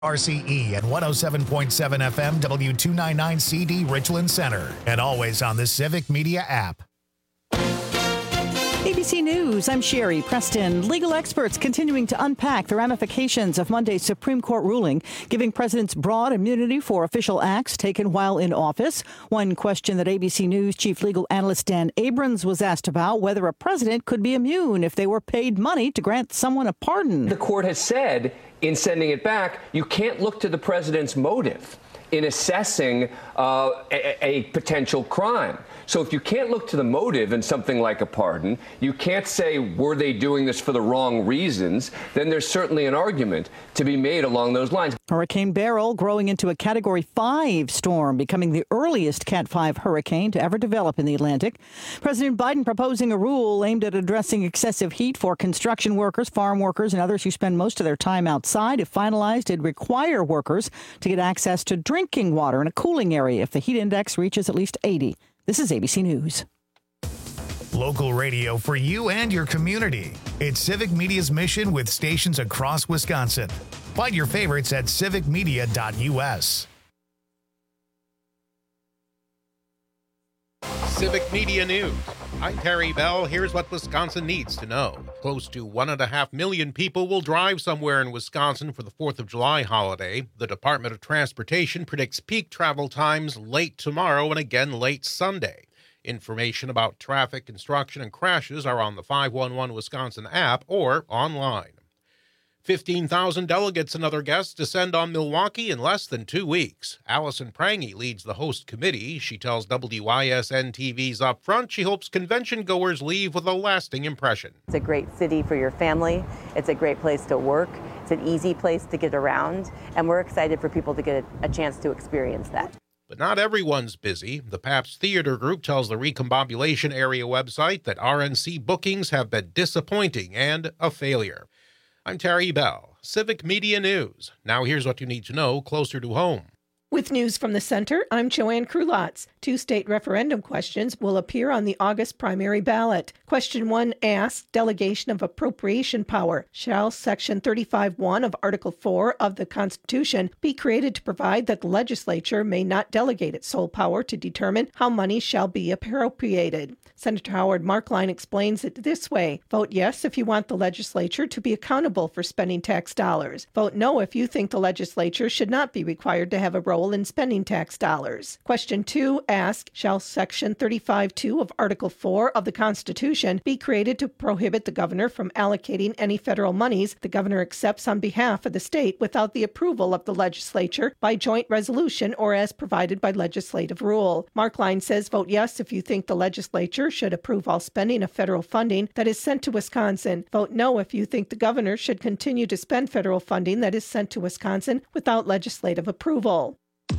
RCE at 107.7 FM W299CD Richland Center, and always on the Civic Media app. ABC News, I'm Sherry Preston. Legal experts continuing to unpack the ramifications of Monday's Supreme Court ruling, giving presidents broad immunity for official acts taken while in office. One question that ABC News chief legal analyst Dan Abrams was asked about, whether a president could be immune if they were paid money to grant someone a pardon. The court has said in sending it back, you can't look to the president's motive in assessing a potential crime. So if you can't look to the motive in something like a pardon, you can't say, were they doing this for the wrong reasons? Then there's certainly an argument to be made along those lines. Hurricane Beryl growing into a Category 5 storm, becoming the earliest Cat 5 hurricane to ever develop in the Atlantic. President Biden proposing a rule aimed at addressing excessive heat for construction workers, farm workers, and others who spend most of their time outside. If finalized, it'd require workers to get access to drinking water in a cooling area if the heat index reaches at least 80. This is ABC News. Local radio for you and your community. It's Civic Media's mission with stations across Wisconsin. Find your favorites at civicmedia.us. Civic Media News. I'm Terry Bell. Here's what Wisconsin needs to know. Close to 1.5 million people will drive somewhere in Wisconsin for the 4th of July holiday. The Department of Transportation predicts peak travel times late tomorrow and again late Sunday. Information about traffic, construction, and crashes are on the 511 Wisconsin app or online. 15,000 delegates and other guests descend on Milwaukee in less than 2 weeks. Allison Prange leads the host committee. She tells WYSN-TV's Upfront she hopes convention goers leave with a lasting impression. It's a great city for your family. It's a great place to work. It's an easy place to get around. And we're excited for people to get a chance to experience that. But not everyone's busy. The Pabst Theater Group tells the Recombobulation Area website that RNC bookings have been disappointing and a failure. I'm Terry Bell, Civic Media News. Now here's what you need to know closer to home. With news from the center, I'm Joanne Krulotz. 2 state referendum questions will appear on the August primary ballot. Question 1 asks, delegation of appropriation power. Shall Section 35(1) of Article 4 of the Constitution be created to provide that the legislature may not delegate its sole power to determine how money shall be appropriated? Senator Howard Markline explains it this way. Vote yes if you want the legislature to be accountable for spending tax dollars. Vote no if you think the legislature should not be required to have a role in spending tax dollars. Question 2 asks, shall Section 35(2) of Article 4 of the Constitution be created to prohibit the governor from allocating any federal monies the governor accepts on behalf of the state without the approval of the legislature by joint resolution or as provided by legislative rule? Markline says vote yes if you think the legislature should approve all spending of federal funding that is sent to Wisconsin. Vote no if you think the governor should continue to spend federal funding that is sent to Wisconsin without legislative approval.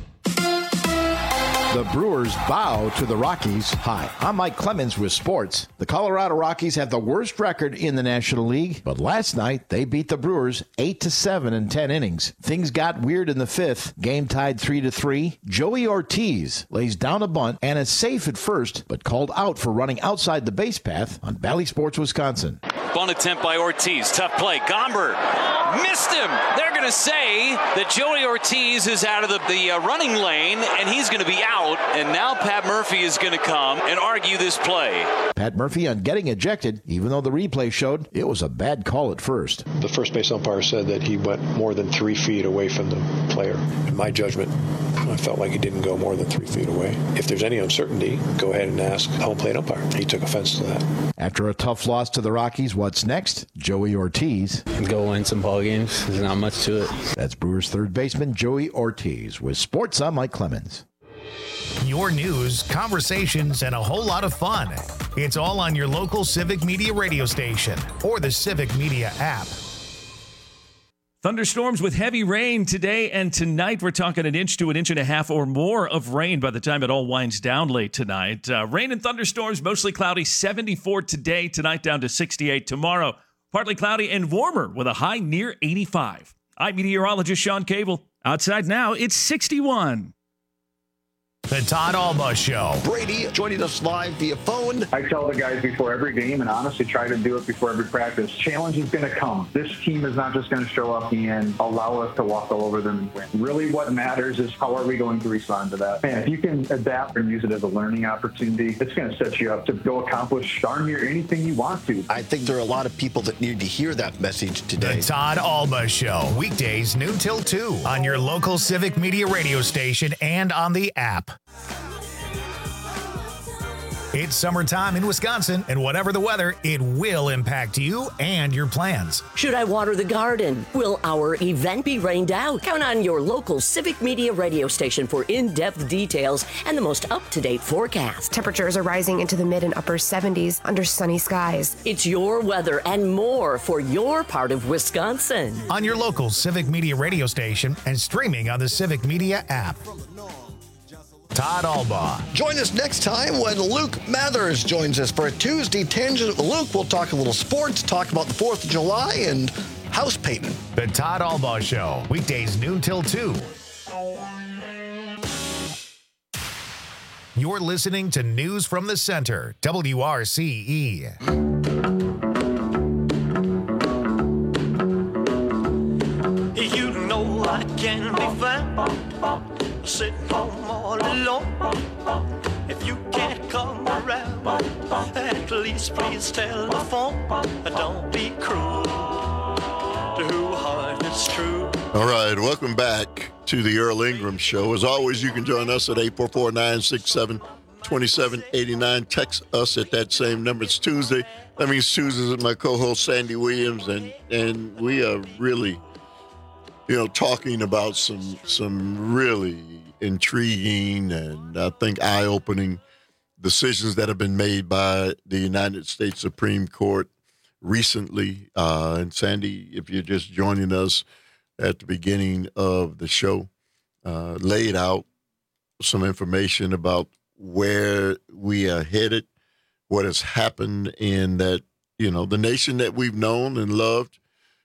The Brewers bow to the Rockies. Hi, I'm Mike Clemens with sports. The Colorado Rockies have the worst record in the National League, but last night they beat the Brewers 8-7 in 10 innings. Things got weird in the 5th. Game tied 3-3. Joey Ortiz lays down a bunt and is safe at first, but called out for running outside the base path on Bally Sports, Wisconsin. Bunt attempt by Ortiz. Tough play. Gomber missed him. They're going to say that Joey Ortiz is out of the running lane and he's going to be out. And now Pat Murphy is going to come and argue this play. Pat Murphy on getting ejected, even though the replay showed it was a bad call at first. The first base umpire said that he went more than 3 feet away from the player. In my judgment, I felt like he didn't go more than 3 feet away. If there's any uncertainty, go ahead and ask the home plate umpire. He took offense to that. After a tough loss to the Rockies, what's next? Joey Ortiz. Go win some ball games. There's not much to it. That's Brewers third baseman Joey Ortiz. With sports, I'm Mike Clemens. Your news, conversations, and a whole lot of fun. It's all on your local Civic Media radio station or the Civic Media app. Thunderstorms with heavy rain today and tonight. We're talking 1 inch to 1.5 inches or more of rain by the time it all winds down late tonight. Rain and thunderstorms, mostly cloudy, 74 today. Tonight down to 68 tomorrow. Partly cloudy and warmer with a high near 85. I'm meteorologist Sean Cable. Outside now, it's 61. The Todd Alba Show. Brady joining us live via phone. I tell the guys before every game, and honestly try to do it before every practice, challenge is going to come. This team is not just going to show up and allow us to walk all over them and win. Really what matters is how are we going to respond to that. And if you can adapt and use it as a learning opportunity, it's going to set you up to go accomplish darn near anything you want to. I think there are a lot of people that need to hear that message today. The Todd Alba Show. Weekdays noon till 2 on your local Civic Media radio station and on the app. It's summertime in Wisconsin, and whatever the weather, it will impact you and your plans. Should I water the garden? Will our event be rained out? Count on your local Civic Media radio station for in-depth details and the most up-to-date forecast. Temperatures are rising into the mid and upper 70s under sunny skies. It's your weather and more for your part of Wisconsin. On your local Civic Media radio station and streaming on the Civic Media app. Todd Alba. Join us next time when Luke Mathers joins us for a Tuesday Tangent. Luke, we'll talk a little sports, talk about the 4th of July and house painting. The Todd Alba Show. Weekdays noon till 2. You're listening to News from the Center, WRCE. You know I can be found sitting home all alone. If you can't come around, at least please telephone. Don't be cruel to who heart is true. All right, welcome back to the Earl Ingram Show. As always, you can join us at 844-967-2789. Text us at that same number. It's Tuesday. That means Tuesdays with my co-host Sandy Williams, and we are really, talking about some really intriguing and I think eye-opening decisions that have been made by the United States Supreme Court recently. And Sandy, if you're just joining us at the beginning of the show, laid out some information about where we are headed, what has happened in that, the nation that we've known and loved.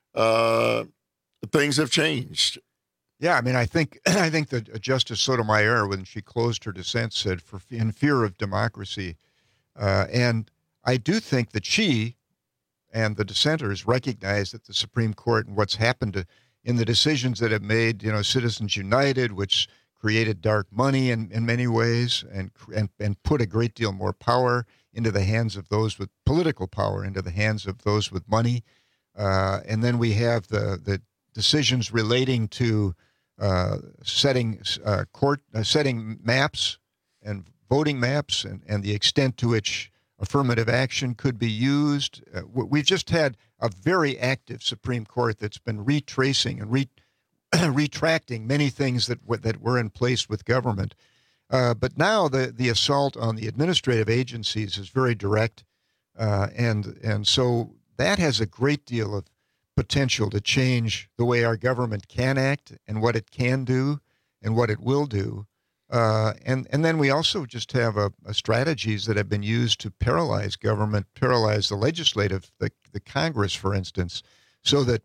Things have changed. Yeah, I mean, I think that Justice Sotomayor, when she closed her dissent, said, in fear of democracy. And I do think that she and the dissenters recognize that the Supreme Court and what's happened in the decisions that have made, Citizens United, which created dark money in many ways and put a great deal more power into the hands of those with political power, into the hands of those with money. And then we have the decisions relating to setting maps and voting maps and the extent to which affirmative action could be used. We've just had a very active Supreme Court that's been retracing and retracting many things that were in place with government. But now the assault on the administrative agencies is very direct, and so that has a great deal of potential to change the way our government can act and what it can do and what it will do. And then we also just have strategies that have been used to paralyze government, paralyze the legislative, the Congress, for instance, so that,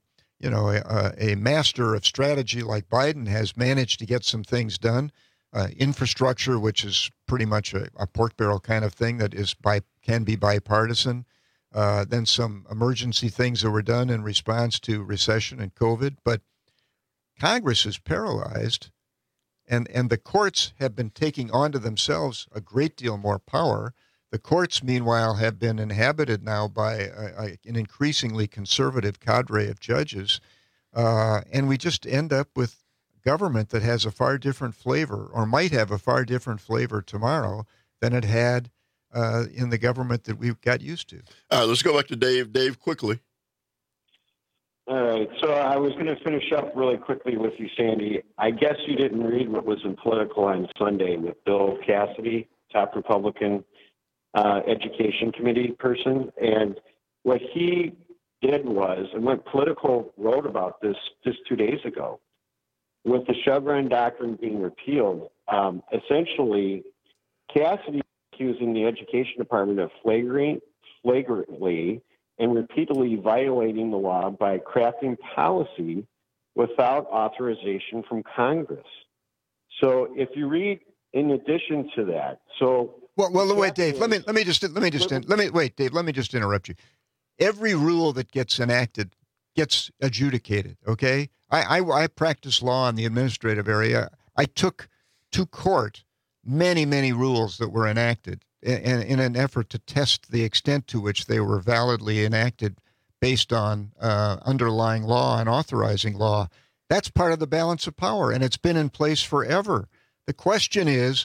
a master of strategy like Biden has managed to get some things done. Infrastructure, which is pretty much a pork barrel kind of thing that can be bipartisan. Then some emergency things that were done in response to recession and COVID. But Congress is paralyzed, and the courts have been taking onto themselves a great deal more power. The courts, meanwhile, have been inhabited now by an increasingly conservative cadre of judges, and we just end up with government that has a far different flavor, or might have a far different flavor tomorrow than it had in the government that we've got used to. All right, let's go back to Dave. Dave, quickly. All right, so I was going to finish up really quickly with you, Sandy. I guess you didn't read what was in Political on Sunday with Bill Cassidy, top Republican education committee person. And what he did was, and what Political wrote about this just 2 days ago, with the Chevron doctrine being repealed, essentially Cassidy accusing the Education Department of flagrantly and repeatedly violating the law by crafting policy without authorization from Congress. So if you read in addition to that, so well, wait, Dave. Let me just interrupt you. Every rule that gets enacted gets adjudicated. Okay, I practice law in the administrative area. I took to court many rules that were enacted in an effort to test the extent to which they were validly enacted based on underlying law and authorizing law. That's part of the balance of power, and it's been in place forever. The question is,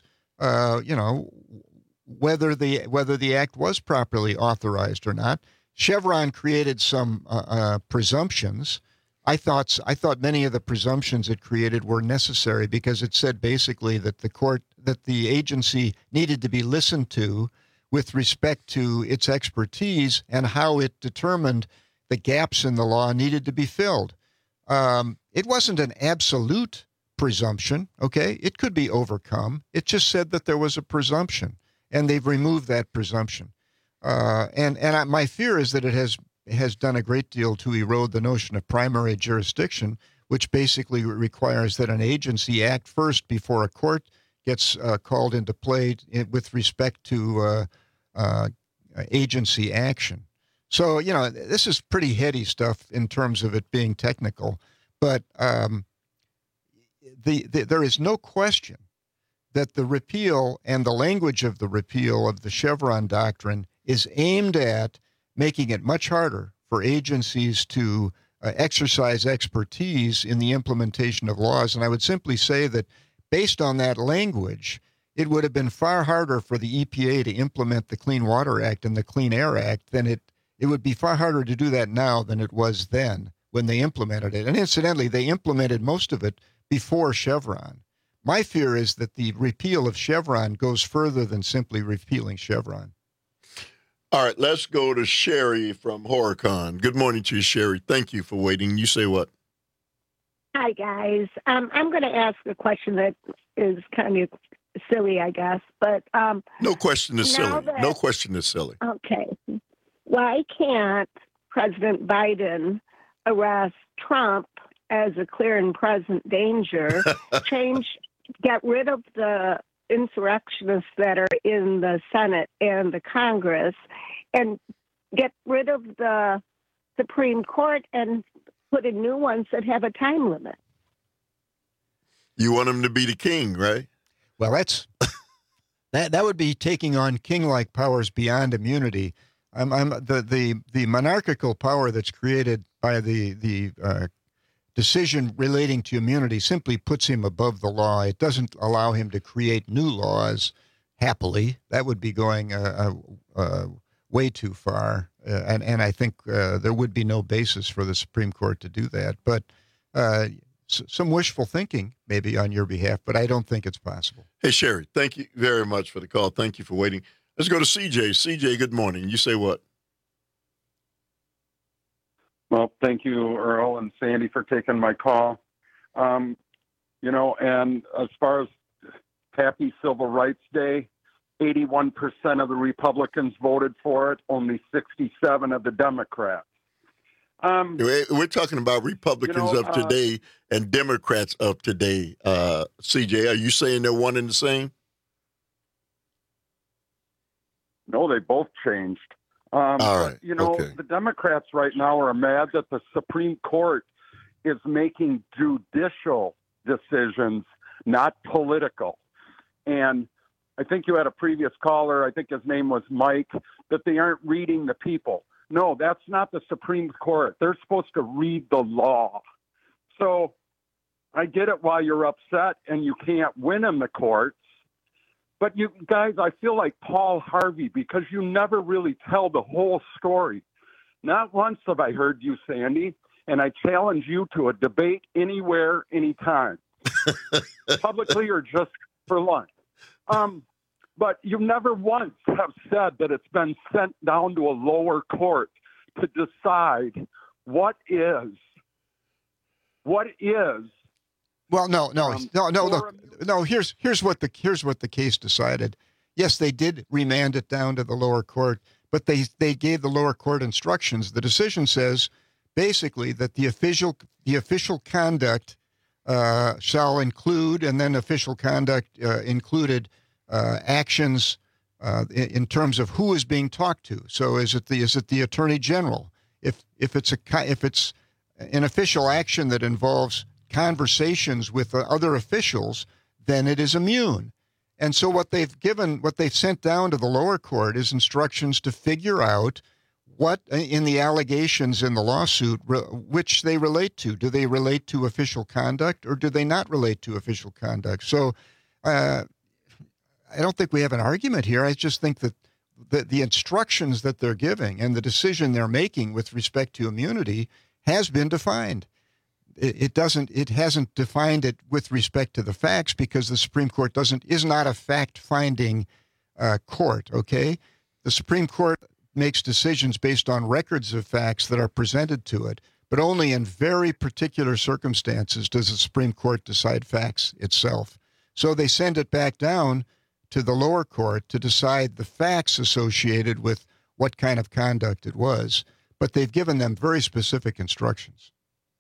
whether the act was properly authorized or not. Chevron created some presumptions. I thought many of the presumptions it created were necessary because it said basically that the agency needed to be listened to with respect to its expertise and how it determined the gaps in the law needed to be filled. It wasn't an absolute presumption, okay? It could be overcome. It just said that there was a presumption, and they've removed that presumption. My fear is that it has done a great deal to erode the notion of primary jurisdiction, which basically requires that an agency act first before a court gets called into play with respect to agency action. So, this is pretty heady stuff in terms of it being technical, but there is no question that the repeal and the language of the repeal of the Chevron doctrine is aimed at making it much harder for agencies to exercise expertise in the implementation of laws. And I would simply say that based on that language, it would have been far harder for the EPA to implement the Clean Water Act and the Clean Air Act than it would be far harder to do that now than it was then when they implemented it. And incidentally, they implemented most of it before Chevron. My fear is that the repeal of Chevron goes further than simply repealing Chevron. All right, let's go to Sherry from Horicon. Good morning to you, Sherry. Thank you for waiting. You say what? Hi, guys. I'm going to ask a question that is kind of silly, I guess. But no question is silly. No question is silly. Okay. Why can't President Biden arrest Trump as a clear and present danger, get rid of the insurrectionists that are in the Senate and the Congress, and get rid of the Supreme Court and put in new ones that have a time limit? You want him to be the king, right? Well, that would be taking on king-like powers beyond immunity. The monarchical power that's created by the decision relating to immunity simply puts him above the law. It doesn't allow him to create new laws happily. That would be going way too far. And I think there would be no basis for the Supreme Court to do that. But some wishful thinking maybe on your behalf, but I don't think it's possible. Hey, Sherry, thank you very much for the call. Thank you for waiting. Let's go to CJ. CJ, good morning. You say what? Well, thank you, Earl and Sandy, for taking my call. And as far as Happy Civil Rights Day, 81% of the Republicans voted for it, only 67 of the Democrats. We're talking about Republicans of today and Democrats of today. CJ, are you saying they're one and the same? No, they both changed. All right. Okay. The Democrats right now are mad that the Supreme Court is making judicial decisions, not political. And I think you had a previous caller, I think his name was Mike, that they aren't reading the people. No, that's not the Supreme Court. They're supposed to read the law. So I get it why you're upset and you can't win in the courts. But you guys, I feel like Paul Harvey because you never really tell the whole story. Not once have I heard you, Sandy, and I challenge you to a debate anywhere, anytime, publicly or just for lunch. But you never once have said that it's been sent down to a lower court to decide what is. Well, no. Look, here's what the case decided. Yes, they did remand it down to the lower court, but they gave the lower court instructions. The decision says basically that the official conduct shall include, and then official conduct included actions in terms of who is being talked to. So is it the Attorney General? If it's an official action that involves conversations with other officials, then it is immune. And so what they've sent down to the lower court is instructions to figure out what in the allegations in the lawsuit, which they relate to. Do they relate to official conduct or do they not relate to official conduct? So I don't think we have an argument here. I just think that the instructions that they're giving and the decision they're making with respect to immunity has been defined. It hasn't defined it with respect to the facts because the Supreme Court is not a fact-finding court, okay? The Supreme Court makes decisions based on records of facts that are presented to it, but only in very particular circumstances does the Supreme Court decide facts itself. So they send it back down to the lower court to decide the facts associated with what kind of conduct it was, but they've given them very specific instructions.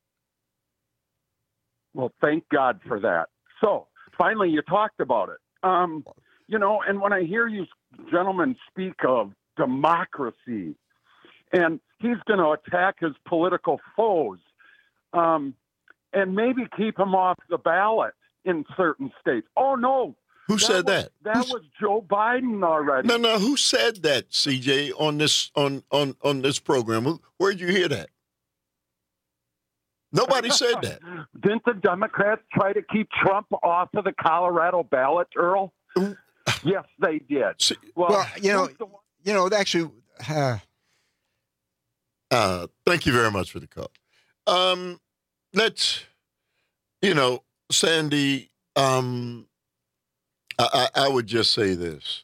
Well, thank God for that. So finally, you talked about it. And when I hear you gentlemen speak of democracy, and he's going to attack his political foes, and maybe keep him off the ballot in certain states. Oh, no. Who said that? That was Joe Biden already. No. Who said that, CJ, on this program? Where'd you hear that? Nobody said that. Didn't the Democrats try to keep Trump off of the Colorado ballot, Earl? Yes, they did. Actually. Thank you very much for the call. Sandy, I would just say this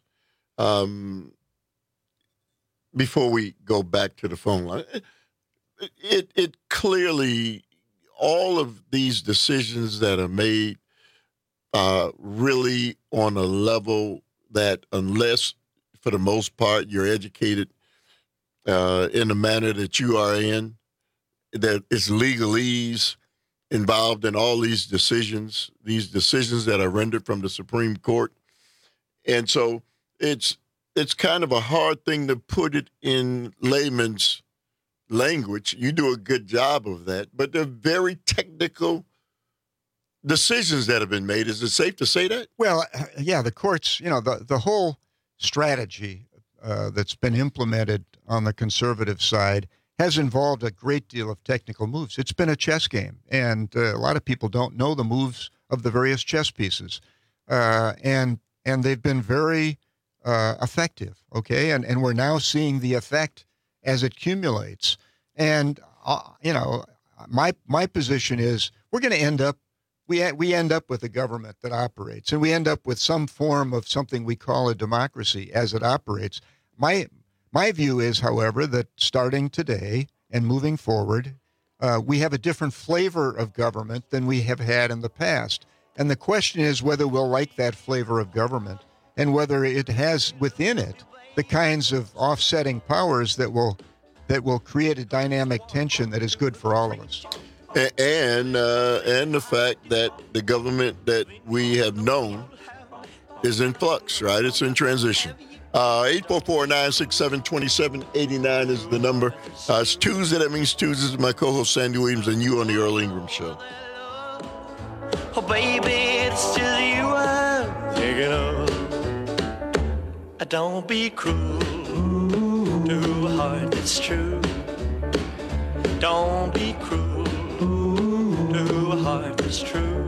before we go back to the phone line. It clearly, all of these decisions that are made really on a level that, unless for the most part you're educated in the manner that you are in, that it's legalese involved in all these decisions that are rendered from the Supreme Court. And so it's kind of a hard thing to put it in layman's language. You do a good job of that, but they're very technical decisions that have been made. Is it safe to say that? Well, yeah, the courts, the whole strategy that's been implemented on the conservative side has involved a great deal of technical moves. It's been a chess game, and a lot of people don't know the moves of the various chess pieces. And they've been very effective, okay? And we're now seeing the effect as it accumulates. And, my position is we're going to end up, we end up with a government that operates, and we end up with some form of something we call a democracy as it operates. My view is, however, that starting today and moving forward, we have a different flavor of government than we have had in the past. And the question is whether we'll like that flavor of government and whether it has within it the kinds of offsetting powers that will create a dynamic tension that is good for all of us. And the fact that the government that we have known is in flux, right? It's in transition. 844-967-2789 is the number. It's Tuesday. That means Tuesdays. My co-host Sandy Williams and you on the Earl Ingram Show. Oh, baby, it's just you I'm thinking of. Don't be cruel to a heart that's true. Don't be cruel to a heart that's true.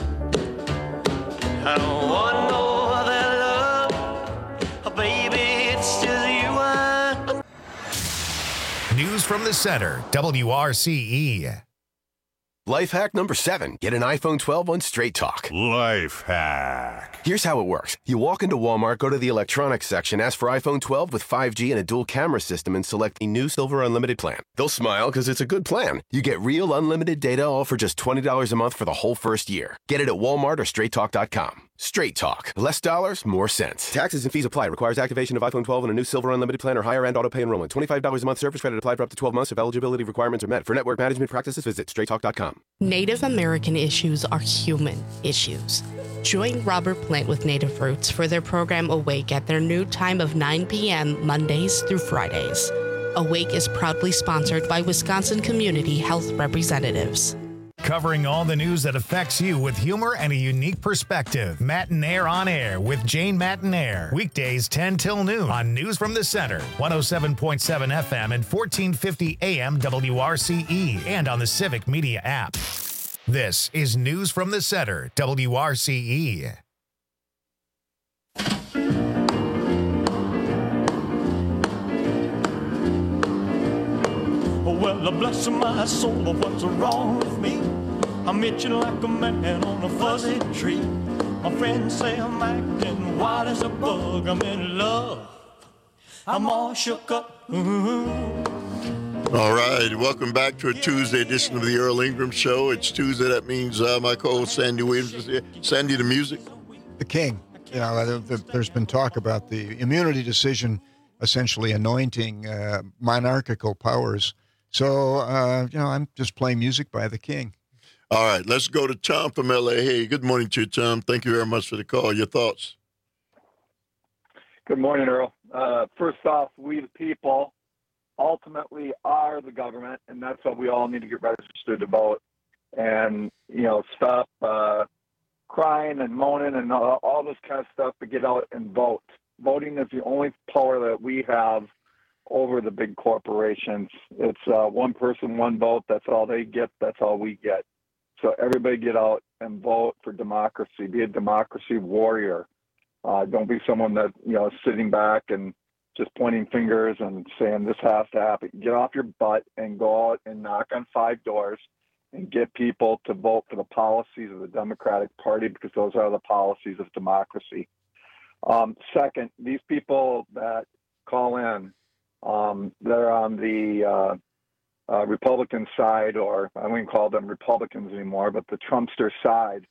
I don't want no other love. Oh, baby, it's just you I'm. News from the center, WRCE. Life hack number 7. Get an iPhone 12 on Straight Talk. Life hack. Here's how it works. You walk into Walmart, go to the electronics section, ask for iPhone 12 with 5G and a dual camera system, and select the new Silver Unlimited plan. They'll smile because it's a good plan. You get real unlimited data all for just $20 a month for the whole first year. Get it at Walmart or StraightTalk.com. Straight Talk. Less dollars, more sense. Taxes and fees apply. Requires activation of iPhone 12 and a new Silver Unlimited plan or higher-end auto-pay enrollment. $25 a month service credit applied for up to 12 months if eligibility requirements are met. For network management practices, visit straighttalk.com. Native American issues are human issues. Join Robert Plant with Native Roots for their program Awake at their new time of 9 p.m. Mondays through Fridays. Awake is proudly sponsored by Wisconsin Community Health Representatives. Covering all the news that affects you with humor and a unique perspective. Mattinaire on Air with Jane Mattinaire. Weekdays 10 till noon on News from the Center. 107.7 FM and 1450 AM WRCE and on the Civic Media app. This is News from the Center, WRCE. Well, bless my soul, what's wrong with me? I'm itching like a man on a fuzzy tree. My friends say I'm acting wild as a bug. I'm in love. I'm all shook up. All right, welcome back to a Tuesday edition of the Earl Ingram Show. It's Tuesday. That means my co-host Sandy Williams is here. Sandy, the music. The king. You know, there's been talk about the immunity decision essentially anointing monarchical powers. So, I'm just playing music by the king. All right, let's go to Tom from L.A. Hey, good morning to you, Tom. Thank you very much for the call. Your thoughts? Good morning, Earl. First off, we the people ultimately are the government, and that's what we all need to get registered to vote. And, stop crying and moaning and all this kind of stuff, but get out and vote. Voting is the only power that we have over the big corporations. It's one person, one vote. That's all they get. That's all we get. So everybody get out and vote for democracy. Be a democracy warrior. Don't be someone that, is sitting back and just pointing fingers and saying this has to happen. Get off your butt and go out and knock on 5 doors and get people to vote for the policies of the Democratic Party, because those are the policies of democracy. Second, these people that call in, they're on the Republican side, or I wouldn't call them Republicans anymore, but the Trumpster side.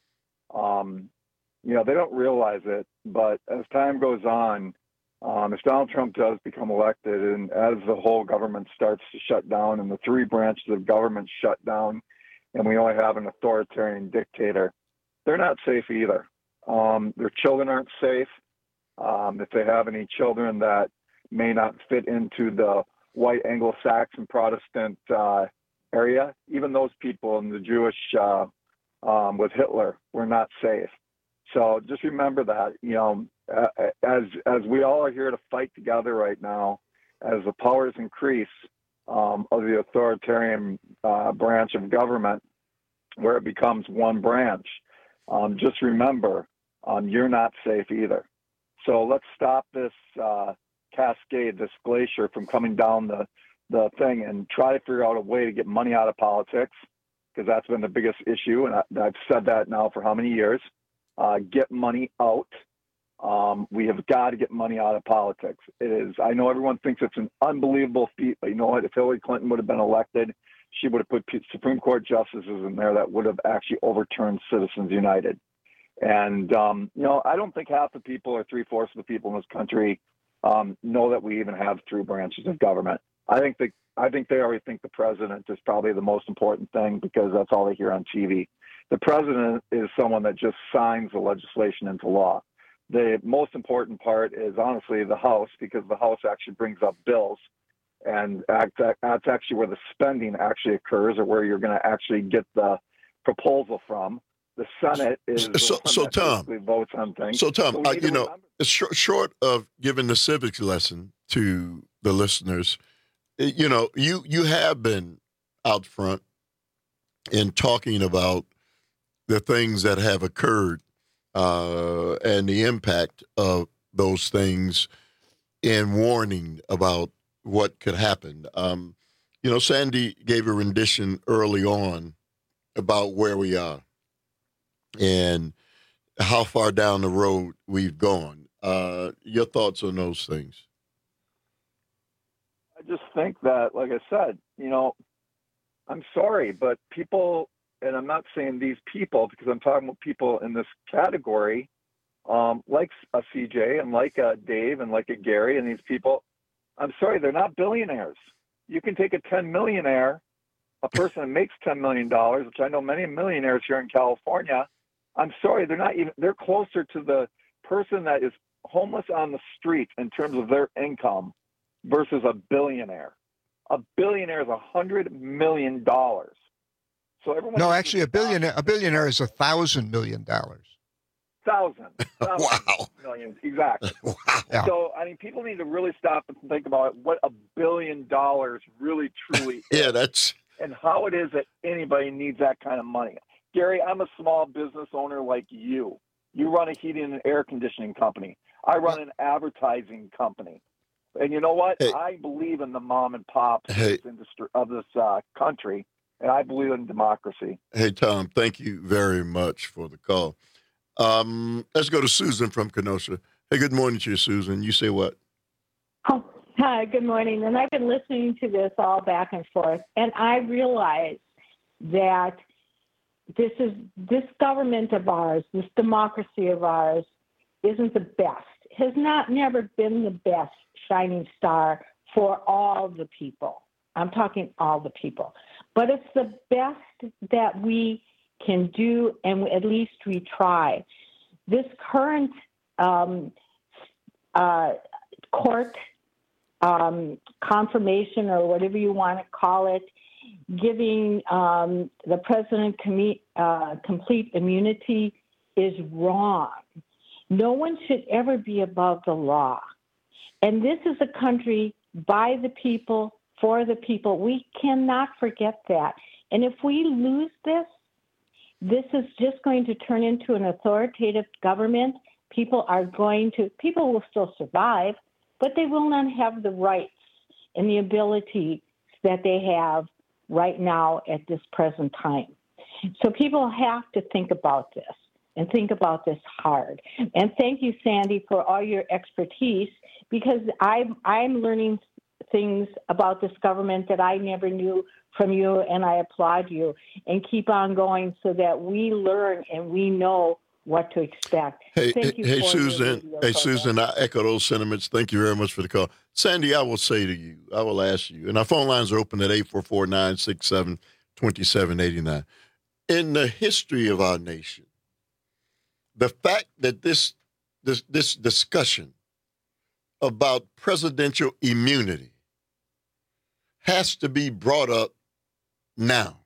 They don't realize it, but as time goes on, if Donald Trump does become elected, and as the whole government starts to shut down and the 3 branches of government shut down, and we only have an authoritarian dictator, they're not safe either. Their children aren't safe. If they have any children that may not fit into the white Anglo-Saxon Protestant area, even those people in the Jewish with Hitler were not safe. So just remember that, as we all are here to fight together right now, as the powers increase of the authoritarian branch of government, where it becomes one branch, just remember, you're not safe either. So let's stop this cascade, this glacier from coming down the thing, and try to figure out a way to get money out of politics, because that's been the biggest issue. And I've said that now for how many years? Get money out. We have got to get money out of politics. It is. I know everyone thinks it's an unbelievable feat, but you know what? If Hillary Clinton would have been elected, she would have put Supreme Court justices in there that would have actually overturned Citizens United. And, I don't think half the people or 3/4 of the people in this country know that we even have 3 branches of government. I think they already think the president is probably the most important thing, because that's all they hear on TV. The president is someone that just signs the legislation into law. The most important part is honestly the House, because the House actually brings up bills, and that's actually where the spending actually occurs, or where you're going to actually get the proposal from. The Senate is so Tom votes on things. So Tom, short of giving the civics lesson to the listeners, you have been out front in talking about the things that have occurred and the impact of those things, and warning about what could happen. Sandy gave a rendition early on about where we are and how far down the road we've gone. Your thoughts on those things? I just think that, like I said, I'm sorry, but people, and I'm not saying these people, because I'm talking about people in this category, like a CJ and like a Dave and like a Gary and these people, I'm sorry, they're not billionaires. You can take a 10 millionaire, a person that makes $10 million, which I know many millionaires here in California. I'm sorry, they're closer to the person that is homeless on the street in terms of their income versus a billionaire. A billionaire is $100 million. So everyone. No, actually, a billionaire is $1,000 million. Thousand wow. Millions, exactly. Wow. Yeah. So, I mean, people need to really stop and think about what $1 billion really, truly is. Yeah, that's. And how it is that anybody needs that kind of money. Gary, I'm a small business owner like you. You run a heating and air conditioning company. I run an advertising company. And you know what? Hey. I believe in the mom and pops of this industry, of this country, and I believe in democracy. Hey, Tom, thank you very much for the call. Let's go to Susan from Kenosha. Hey, good morning to you, Susan. You say what? Oh, hi, good morning. And I've been listening to this all back and forth, and I realize that this government of ours, this democracy of ours, isn't the best. Has never been the best shining star for all the people. I'm talking all the people. But it's the best that we can do, and at least we try. This current court confirmation, or whatever you want to call it, giving the president complete immunity is wrong. No one should ever be above the law. And this is a country by the people, for the people. We cannot forget that. And if we lose this is just going to turn into an authoritative government. People will still survive, but they will not have the rights and the ability that they have right now at this present time. So people have to think about this and think about this hard. And thank you, Sandy, for all your expertise, because I'm learning things about this government that I never knew from you, and I applaud you. And keep on going so that we learn and we know what to expect. Hey, Susan. Hey, Susan, I echo those sentiments. Thank you very much for the call. Sandy, I will say to you, I will ask you, and our phone lines are open at 844-967-2789. In the history of our nation, the fact that this discussion about presidential immunity has to be brought up now.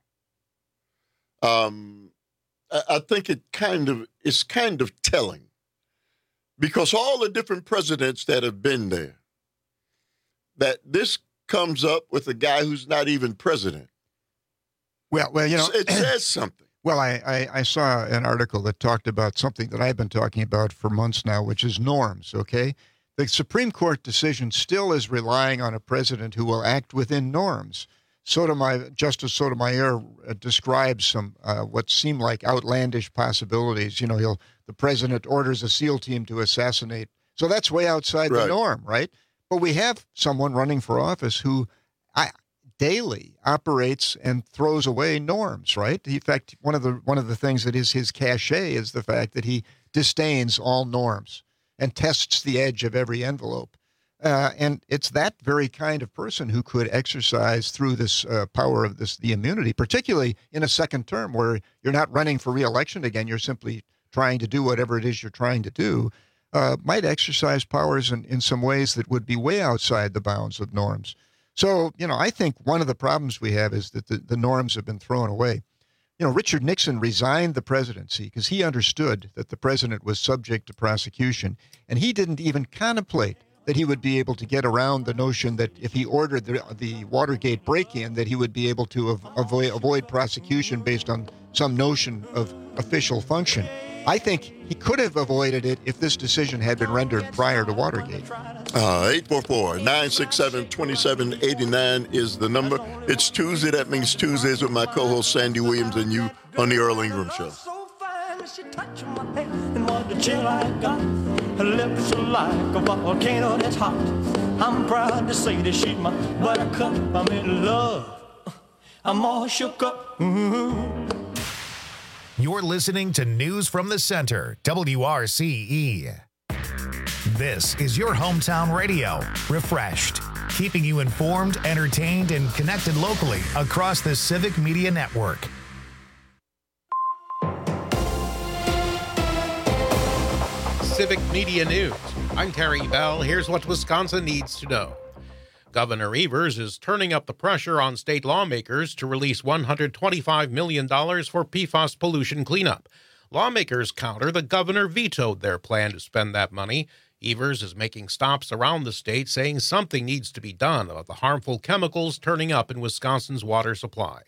I think it's kind of telling, because all the different presidents that have been there, that this comes up with a guy who's not even president. Well, it says something. Well, I saw an article that talked about something that I've been talking about for months now, which is norms, okay? The Supreme Court decision still is relying on a president who will act within norms. Justice Sotomayor describes some what seem like outlandish possibilities. The president orders a SEAL team to assassinate. So that's way outside the norm, right? But we have someone running for office who daily operates and throws away norms, right? In fact, one of the things that is his cachet is the fact that he disdains all norms and tests the edge of every envelope. And it's that very kind of person who could exercise through this power of the immunity, particularly in a second term where you're not running for re-election again, you're simply trying to do whatever it is you're trying to do, might exercise powers in some ways that would be way outside the bounds of norms. So, I think one of the problems we have is that the norms have been thrown away. Richard Nixon resigned the presidency because he understood that the president was subject to prosecution, and he didn't even contemplate that he would be able to get around the notion that if he ordered the Watergate break-in, that he would be able to avoid prosecution based on some notion of official function. I think he could have avoided it if this decision had been rendered prior to Watergate. 844-967-2789 is the number. It's Tuesday. That means Tuesdays with my co-host Sandy Williams and you on the Earl Ingram Show. She touched my head, and what a chill I got. Her lips are like a volcano that's hot. I'm proud to say that she's my buttercup. I'm in love. I'm all shook up. Mm-hmm. You're listening to News from the Center, WRCE. This is your hometown radio, refreshed, keeping you informed, entertained, and connected locally across the Civic Media Network. Civic Media News. I'm Terry Bell. Here's what Wisconsin needs to know. Governor Evers is turning up the pressure on state lawmakers to release $125 million for PFAS pollution cleanup. Lawmakers counter the governor vetoed their plan to spend that money. Evers is making stops around the state saying something needs to be done about the harmful chemicals turning up in Wisconsin's water supply.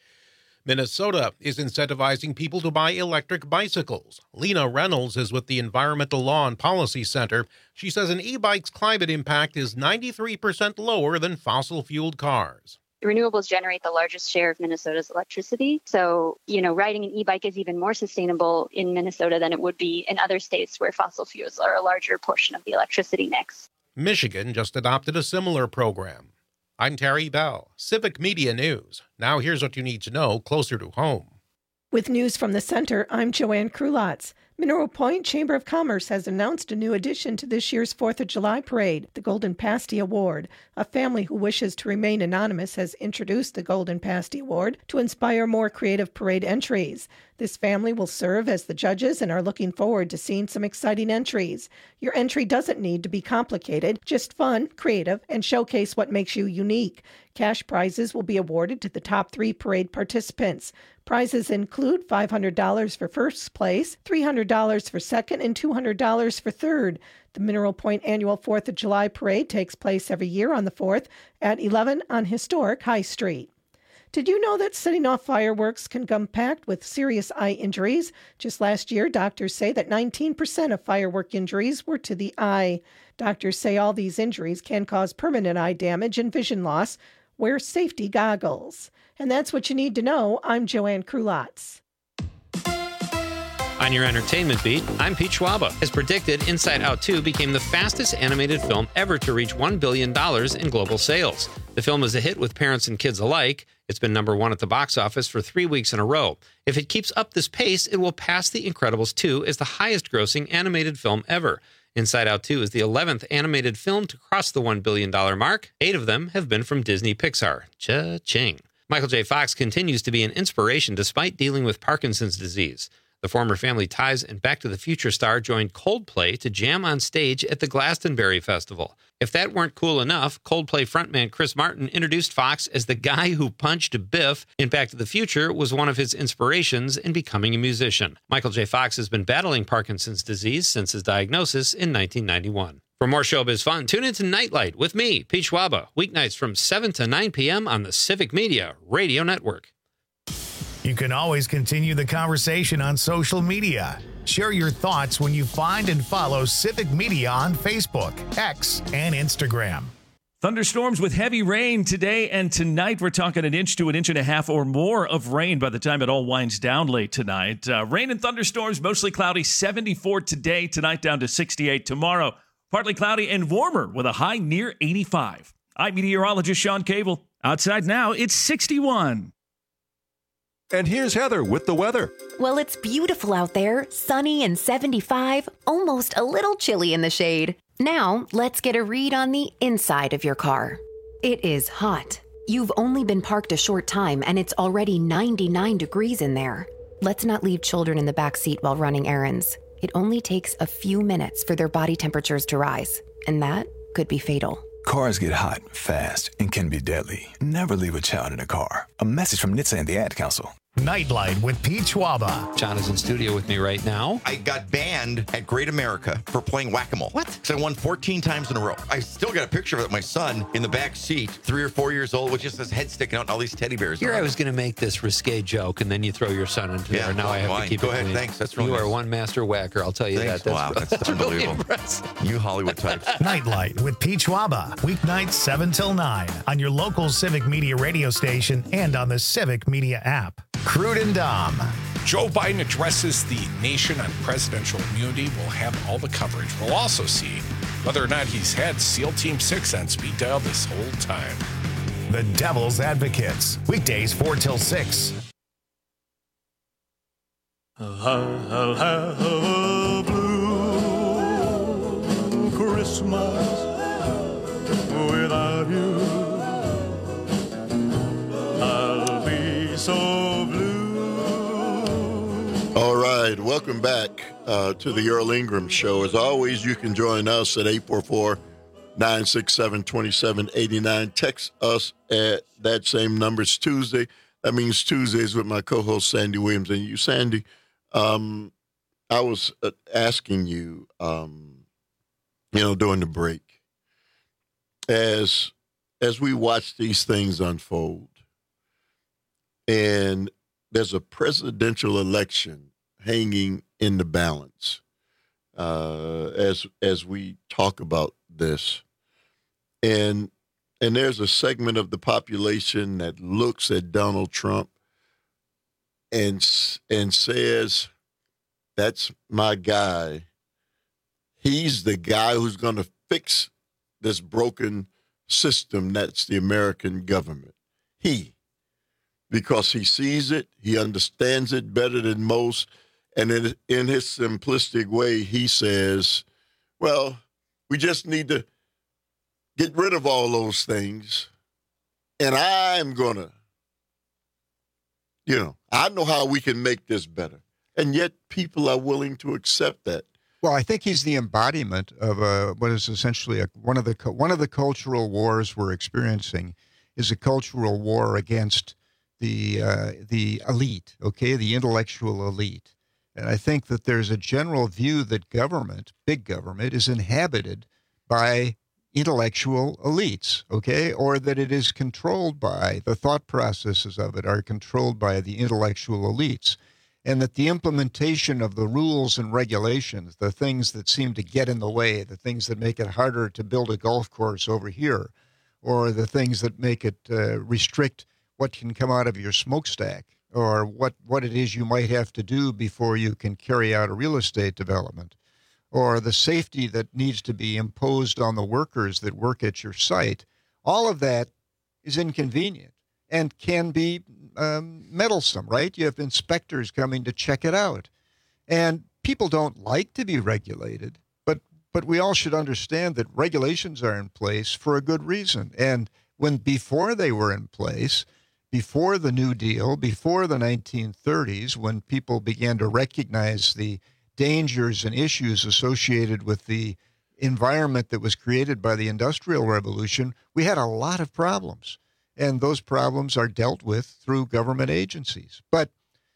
Minnesota is incentivizing people to buy electric bicycles. Lena Reynolds is with the Environmental Law and Policy Center. She says an e-bike's climate impact is 93% lower than fossil-fueled cars. Renewables generate the largest share of Minnesota's electricity. So, riding an e-bike is even more sustainable in Minnesota than it would be in other states where fossil fuels are a larger portion of the electricity mix. Michigan just adopted a similar program. I'm Terry Bell, Civic Media News. Now here's what you need to know closer to home. With news from the center, I'm Joanne Krulotz. Mineral Point Chamber of Commerce has announced a new addition to this year's 4th of July parade, the Golden Pasty Award. A family who wishes to remain anonymous has introduced the Golden Pasty Award to inspire more creative parade entries. This family will serve as the judges and are looking forward to seeing some exciting entries. Your entry doesn't need to be complicated, just fun, creative, and showcase what makes you unique. Cash prizes will be awarded to the top 3 parade participants. Prizes include $500 for first place, $300 for second, and $200 for third. The Mineral Point annual 4th of July parade takes place every year on the 4th at 11 on historic High Street. Did you know that setting off fireworks can come packed with serious eye injuries? Just last year, doctors say that 19% of firework injuries were to the eye. Doctors say all these injuries can cause permanent eye damage and vision loss. Wear safety goggles. And that's what you need to know. I'm Joanne Krulotz. On your entertainment beat, I'm Pete Schwaba. As predicted, Inside Out 2 became the fastest animated film ever to reach $1 billion in global sales. The film is a hit with parents and kids alike. It's been number 1 at the box office for 3 weeks in a row. If it keeps up this pace, it will pass The Incredibles 2 as the highest-grossing animated film ever. Inside Out 2 is the 11th animated film to cross the $1 billion mark. 8 of them have been from Disney Pixar. Cha-ching. Michael J. Fox continues to be an inspiration despite dealing with Parkinson's disease. The former Family Ties and Back to the Future star joined Coldplay to jam on stage at the Glastonbury Festival. If that weren't cool enough, Coldplay frontman Chris Martin introduced Fox as the guy who punched Biff in Back to the Future was one of his inspirations in becoming a musician. Michael J. Fox has been battling Parkinson's disease since his diagnosis in 1991. For more showbiz fun, tune into Nightlight with me, Pete Schwaba, weeknights from 7 to 9 p.m. on the Civic Media Radio Network. You can always continue the conversation on social media. Share your thoughts when you find and follow Civic Media on Facebook, X, and Instagram. Thunderstorms with heavy rain today and tonight. We're talking 1 inch to 1.5 inches or more of rain by the time it all winds down late tonight. Rain and thunderstorms, mostly cloudy, 74 today, tonight down to 68 tomorrow. Partly cloudy and warmer with a high near 85. I'm meteorologist Sean Cable. Outside now, it's 61. And here's Heather with the weather. Well, it's beautiful out there, sunny and 75, almost a little chilly in the shade. Now, let's get a read on the inside of your car. It is hot. You've only been parked a short time and it's already 99 degrees in there. Let's not leave children in the back seat while running errands. It only takes a few minutes for their body temperatures to rise, and that could be fatal. Cars get hot, fast, and can be deadly. Never leave a child in a car. A message from NHTSA and the Ad Council. Nightlight with Pete Schwaba. John is in studio with me right now. I got banned at Great America for playing whack-a-mole. What? Because I won 14 times in a row. I still got a picture of it. My son in the back seat, 3 or 4 years old, with just his head sticking out and all these teddy bears. Here I was going to make this risque joke, and then you throw your son into there. Now I have to keep Go it ahead. clean. Thanks. That's really You nice. are one master whacker, I'll tell you Thanks. that. Wow, that's unbelievable. Really You Hollywood types. Nightlight with Pete Schwaba. Weeknights 7 till 9 on your local Civic Media radio station and on the Civic Media app. Crude and Dom. Joe Biden addresses the nation on presidential immunity. We'll have all the coverage. We'll also see whether or not he's had SEAL Team 6 on speed dial this whole time. The Devil's Advocates. Weekdays 4 till 6. I'll have a blue Christmas without you. I'll be so blue. All right, welcome back to the Earl Ingram Show. As always, you can join us at 844-967-2789. Text us at that same number. It's Tuesday. That means Tuesdays with my co-host Sandy Williams. And you, Sandy, I was asking you, during the break, as we watch these things unfold, and there's a presidential election hanging in the balance as we talk about this, and there's a segment of the population that looks at Donald Trump and says, "That's my guy. He's the guy who's going to fix this broken system that's the American government." Because he sees it, he understands it better than most, and in his simplistic way, he says, well, we just need to get rid of all those things, and I'm going to, I know how we can make this better. And yet people are willing to accept that. Well, I think he's the embodiment of what is essentially one of the cultural wars we're experiencing is a cultural war against the elite, the intellectual elite. And I think that there's a general view that government, big government, is inhabited by intellectual elites, or that it is controlled by, the thought processes of it are controlled by the intellectual elites. And that the implementation of the rules and regulations, the things that seem to get in the way, the things that make it harder to build a golf course over here, or the things that make it restrict what can come out of your smokestack, or what it is you might have to do before you can carry out a real estate development, or the safety that needs to be imposed on the workers that work at your site. All of that is inconvenient and can be meddlesome, right? You have inspectors coming to check it out. And people don't like to be regulated, but we all should understand that regulations are in place for a good reason. And before they were in place, before the New Deal, before the 1930s, when people began to recognize the dangers and issues associated with the environment that was created by the Industrial Revolution, we had a lot of problems. And those problems are dealt with through government agencies. But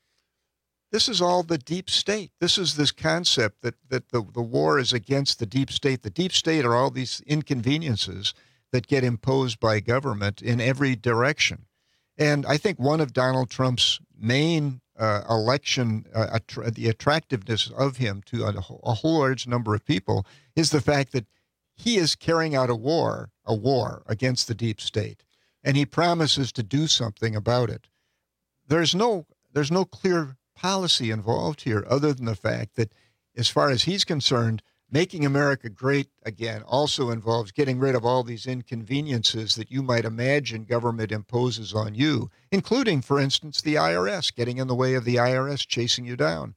this is all the deep state. This is this concept that the war is against the deep state. The deep state are all these inconveniences that get imposed by government in every direction. And I think one of Donald Trump's main election, the attractiveness of him to a whole large number of people is the fact that he is carrying out a war against the deep state. And he promises to do something about it. There's no clear policy involved here other than the fact that, as far as he's concerned, making America great again also involves getting rid of all these inconveniences that you might imagine government imposes on you, including, for instance, the IRS, getting in the way of the IRS chasing you down.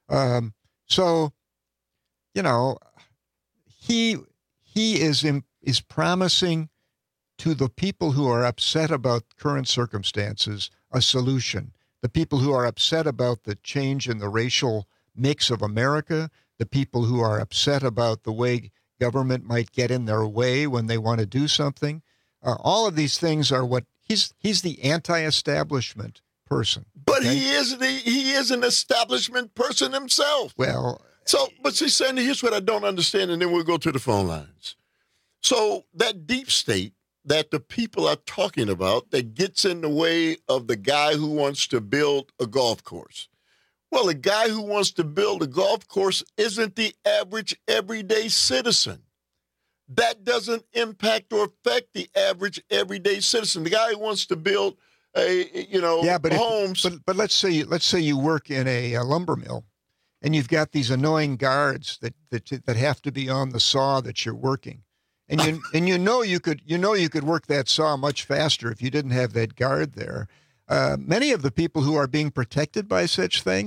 He is promising to the people who are upset about current circumstances a solution. The people who are upset about the change in the racial mix of America, the people who are upset about the way government might get in their way when they want to do something. All of these things are what he's the anti-establishment person. But he is an establishment person himself. Well, but see, Sandy, here's what I don't understand, and then we'll go to the phone lines. So that deep state that the people are talking about that gets in the way of the guy who wants to build a golf course. Well, the guy who wants to build a golf course isn't the average everyday citizen. That doesn't impact or affect the average everyday citizen. The guy who wants to build homes. But let's say you work in a lumber mill, and you've got these annoying guards that have to be on the saw that you're working. And you could work that saw much faster if you didn't have that guard there. Many of the people who are being protected by such things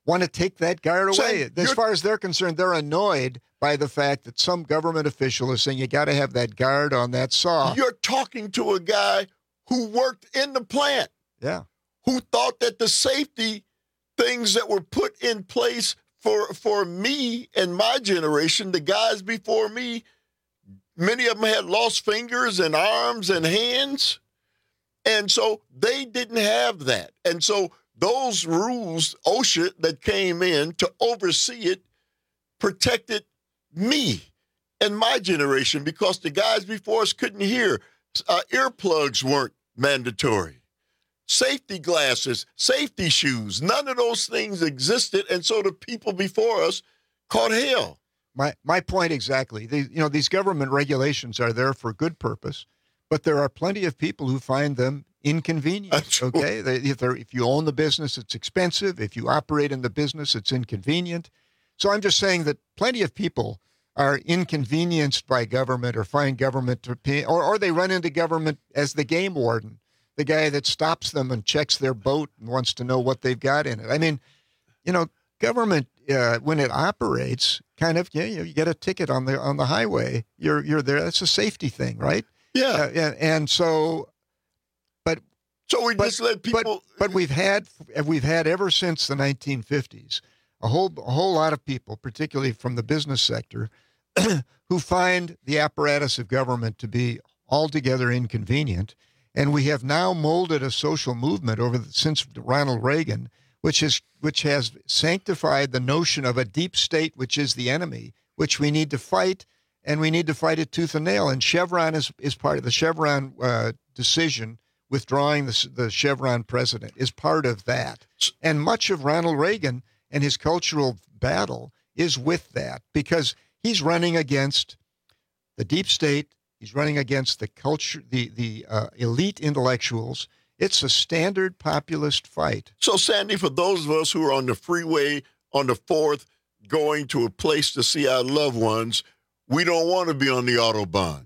want to take that guard away. As far as they're concerned, they're annoyed by the fact that some government official is saying you got to have that guard on that saw. You're talking to a guy who worked in the plant. Yeah. Who thought that the safety things that were put in place for me and my generation, the guys before me, many of them had lost fingers and arms and hands. And so they didn't have that. And so those rules, OSHA, that came in to oversee it, protected me and my generation because the guys before us couldn't hear. Earplugs weren't mandatory. Safety glasses, safety shoes, none of those things existed. And so the people before us caught hell. My point exactly. These government regulations are there for good purpose, but there are plenty of people who find them inconvenient. Okay, if you own the business, it's expensive. If you operate in the business, it's inconvenient. So I'm just saying that plenty of people are inconvenienced by government or find government to pay, or they run into government as the game warden, the guy that stops them and checks their boat and wants to know what they've got in it. I mean, government when it operates, kind of, you get a ticket on the highway. You're there. That's a safety thing, right? Yeah. And so, we just let people. But we've had ever since the 1950s a whole lot of people, particularly from the business sector, who find the apparatus of government to be altogether inconvenient. And we have now molded a social movement since Ronald Reagan, which has sanctified the notion of a deep state, which is the enemy, which we need to fight, and we need to fight it tooth and nail. And Chevron is part of the Chevron decision. Withdrawing the Chevron president is part of that. And much of Ronald Reagan and his cultural battle is with that, because he's running against the deep state. He's running against the culture, the elite intellectuals. It's a standard populist fight. So, Sandy, for those of us who are on the freeway on the 4th, going to a place to see our loved ones, we don't want to be on the Autobahn.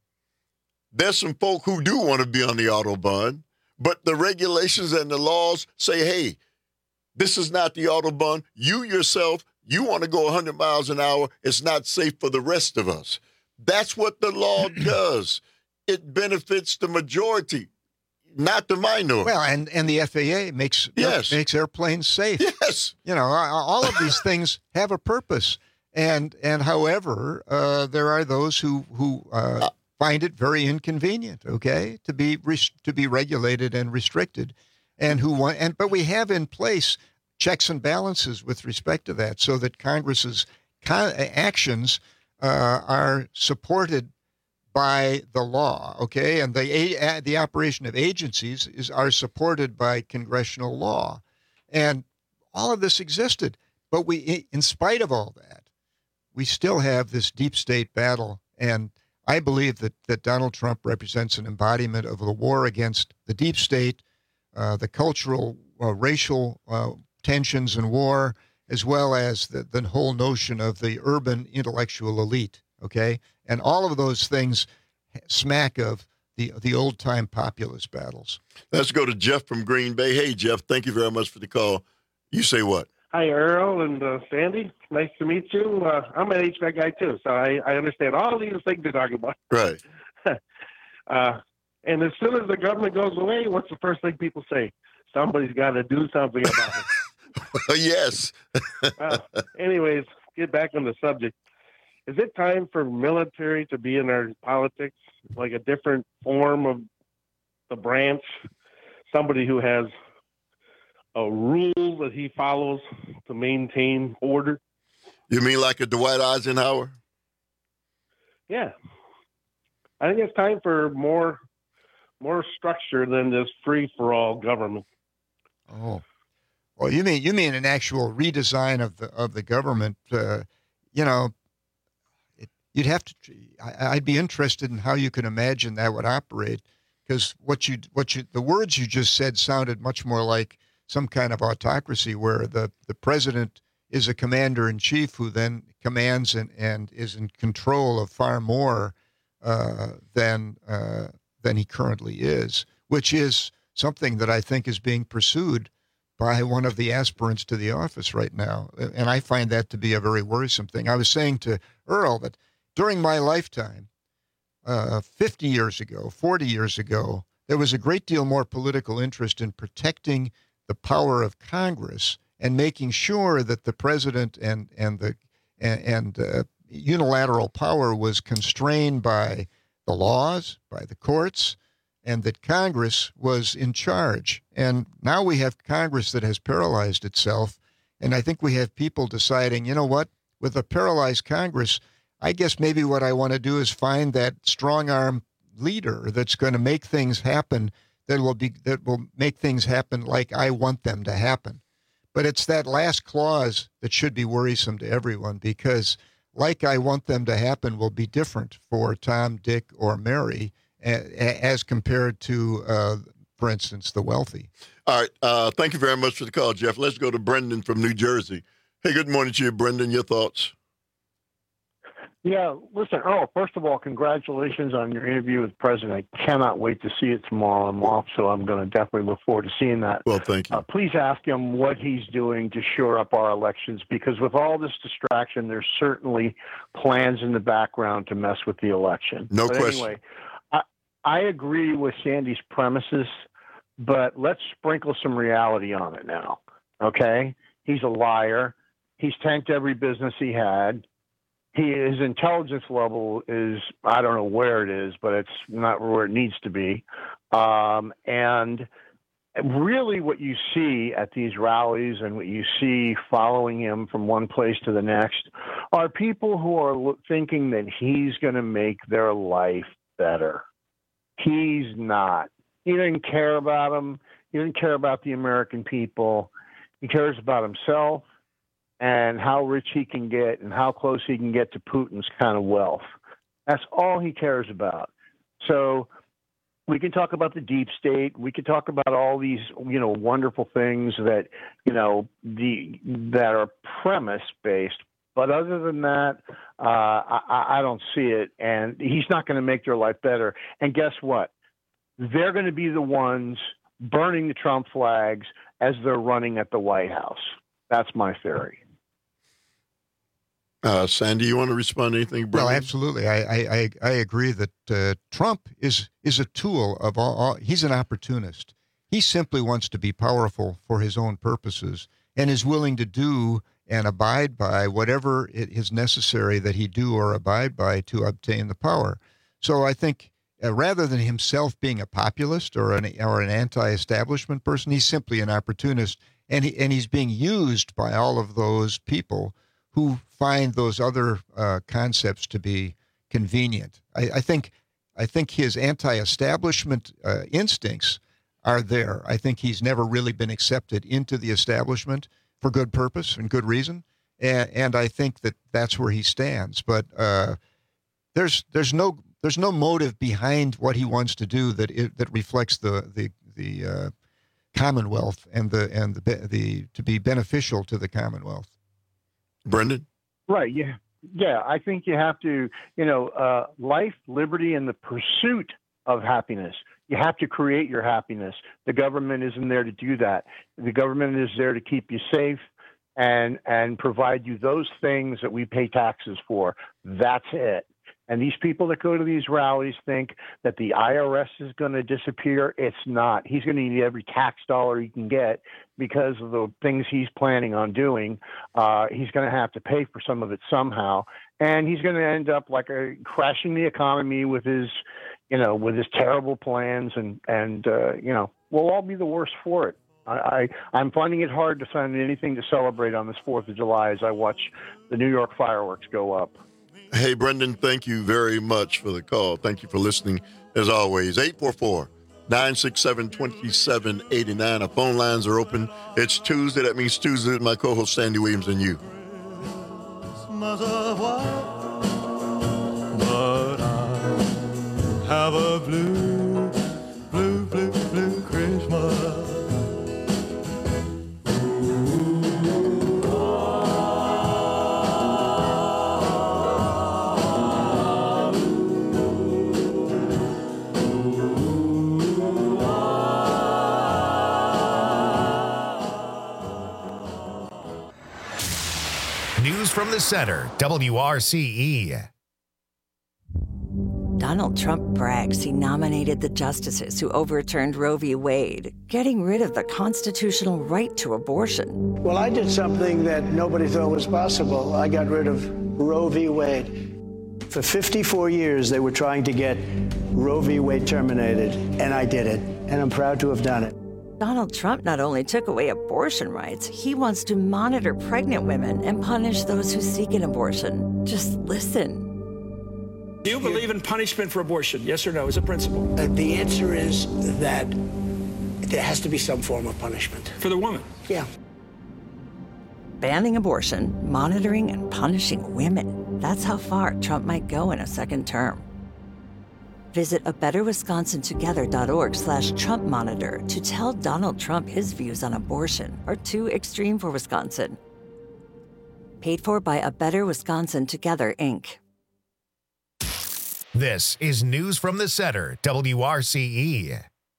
There's some folk who do want to be on the Autobahn, but the regulations and the laws say, hey, this is not the Autobahn. You yourself, you want to go 100 miles an hour. It's not safe for the rest of us. That's what the law does. It benefits the majority, not the minority. Well, and the FAA makes airplanes safe. Yes. All of these things have a purpose. And however, there are those who find it very inconvenient, okay, to be regulated and restricted, but we have in place checks and balances with respect to that, so that Congress's actions are supported by the law, okay, and the operation of agencies are supported by congressional law, and all of this existed, but in spite of all that, we still have this deep state battle, and I believe that Donald Trump represents an embodiment of the war against the deep state, the cultural, racial tensions and war, as well as the whole notion of the urban intellectual elite, okay? And all of those things smack of the old-time populist battles. Let's go to Jeff from Green Bay. Hey, Jeff, thank you very much for the call. You say what? Hi, Earl and Sandy. Nice to meet you. I'm an HVAC guy, too, so I understand all these things you're talking about. Right. And as soon as the government goes away, what's the first thing people say? Somebody's got to do something about it. Yes. Anyways, get back on the subject. Is it time for military to be in our politics, like a different form of the branch? Somebody who has a rule that he follows to maintain order. You mean like a Dwight Eisenhower? Yeah. I think it's time for more structure than this free-for-all government. Oh. Well, you mean an actual redesign of the government? You'd have to. I'd be interested in how you can imagine that would operate, because the words you just said sounded much more like some kind of autocracy where the president is a commander in chief who then commands and is in control of far more than he currently is, which is something that I think is being pursued by one of the aspirants to the office right now. And I find that to be a very worrisome thing. I was saying to Earl that during my lifetime, 50 years ago, 40 years ago, there was a great deal more political interest in protecting the power of Congress and making sure that the president and unilateral power was constrained by the laws, by the courts, and that Congress was in charge. And now we have Congress that has paralyzed itself. And I think we have people deciding, you know what, with a paralyzed Congress, I guess maybe what I want to do is find that strong-arm leader that's going to make things happen, that will make things happen like I want them to happen. But it's that last clause that should be worrisome to everyone, because like I want them to happen will be different for Tom, Dick, or Mary as compared to, for instance, the wealthy. All right. Thank you very much for the call, Jeff. Let's go to Brendan from New Jersey. Hey, good morning to you, Brendan. Your thoughts? Yeah, listen, Earl, first of all, congratulations on your interview with the president. I cannot wait to see it tomorrow. I'm off, so I'm going to definitely look forward to seeing that. Well, thank you. Please ask him what he's doing to shore up our elections, because with all this distraction, there's certainly plans in the background to mess with the election. No but question. Anyway, I agree with Sandy's premises, but let's sprinkle some reality on it now, okay? He's a liar. He's tanked every business he had. His intelligence level is, I don't know where it is, but it's not where it needs to be. And really what you see at these rallies and what you see following him from one place to the next are people who are thinking that he's going to make their life better. He's not. He doesn't care about them. He doesn't care about the American people. He cares about himself and how rich he can get and how close he can get to Putin's kind of wealth. That's all he cares about. So we can talk about the deep state. We can talk about all these, wonderful things that, that are premise based. But other than that, I don't see it. And he's not going to make their life better. And guess what? They're going to be the ones burning the Trump flags as they're running at the White House. That's my theory. Sandy, you want to respond to anything? Brendan? Well, absolutely. I agree that Trump is a tool of all. He's an opportunist. He simply wants to be powerful for his own purposes and is willing to do and abide by whatever it is necessary that he do or abide by to obtain the power. So I think rather than himself being a populist or an anti-establishment person, he's simply an opportunist, and he's being used by all of those people who find those other concepts to be convenient. I think his anti-establishment instincts are there. I think he's never really been accepted into the establishment for good purpose and good reason, and I think that that's where he stands. But there's no motive behind what he wants to do that reflects the Commonwealth and the to be beneficial to the Commonwealth. Brendan? Right. Yeah. Yeah. I think you have to, life, liberty, and the pursuit of happiness. You have to create your happiness. The government isn't there to do that. The government is there to keep you safe and provide you those things that we pay taxes for. That's it. And these people that go to these rallies think that the IRS is going to disappear. It's not. He's going to need every tax dollar he can get because of the things he's planning on doing. He's going to have to pay for some of it somehow. And he's going to end up crashing the economy with his terrible plans. And we'll all be the worse for it. I'm finding it hard to find anything to celebrate on this 4th of July as I watch the New York fireworks go up. Hey, Brendan, thank you very much for the call. Thank you for listening, as always. 844-967-2789. Our phone lines are open. It's Tuesday. That means Tuesday with my co-host, Sandy Williams, and you. But I have a blue, blue, blue, blue Christmas. from the Center, WRCE. Donald Trump brags he nominated the justices who overturned Roe v. Wade, getting rid of the constitutional right to abortion. Well, I did something that nobody thought was possible. I got rid of Roe v. Wade. For 54 years, they were trying to get Roe v. Wade terminated, and I did it, and I'm proud to have done it. Donald Trump not only took away abortion rights, he wants to monitor pregnant women and punish those who seek an abortion. Just listen. Do you believe in punishment for abortion? Yes or no, as a principle? The answer is that there has to be some form of punishment. For the woman? Yeah. Banning abortion, monitoring and punishing women. That's how far Trump might go in a second term. Visit abetterwisconsintogether.org/Trump monitor to tell Donald Trump his views on abortion are too extreme for Wisconsin. Paid for by A Better Wisconsin Together, Inc. This is News from the Center, WRCE.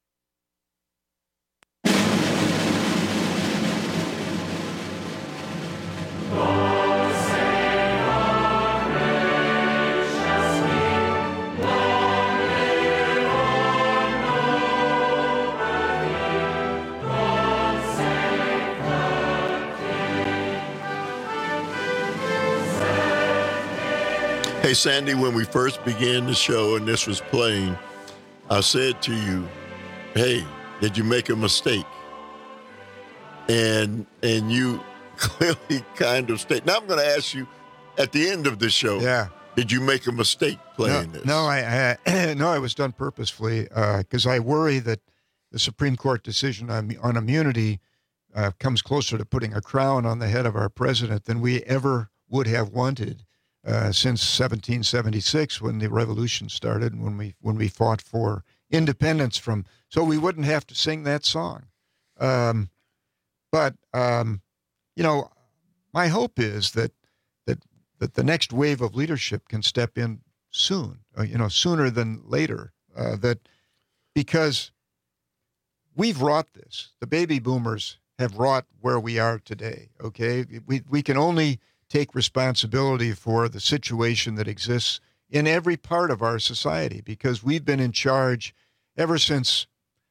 Hey, Sandy, when we first began the show and this was playing, I said to you, hey, did you make a mistake? And you clearly kind of stated. Now I'm going to ask you at the end of the show, did you make a mistake playing this? No, it was done purposefully because I worry that the Supreme Court decision on immunity comes closer to putting a crown on the head of our president than we ever would have wanted. Since 1776, when the revolution started, and when we fought for independence so we wouldn't have to sing that song. But my hope is that the next wave of leadership can step in soon, sooner than later. Because we've wrought this, the baby boomers have wrought where we are today. Okay, we can only take responsibility for the situation that exists in every part of our society because we've been in charge ever since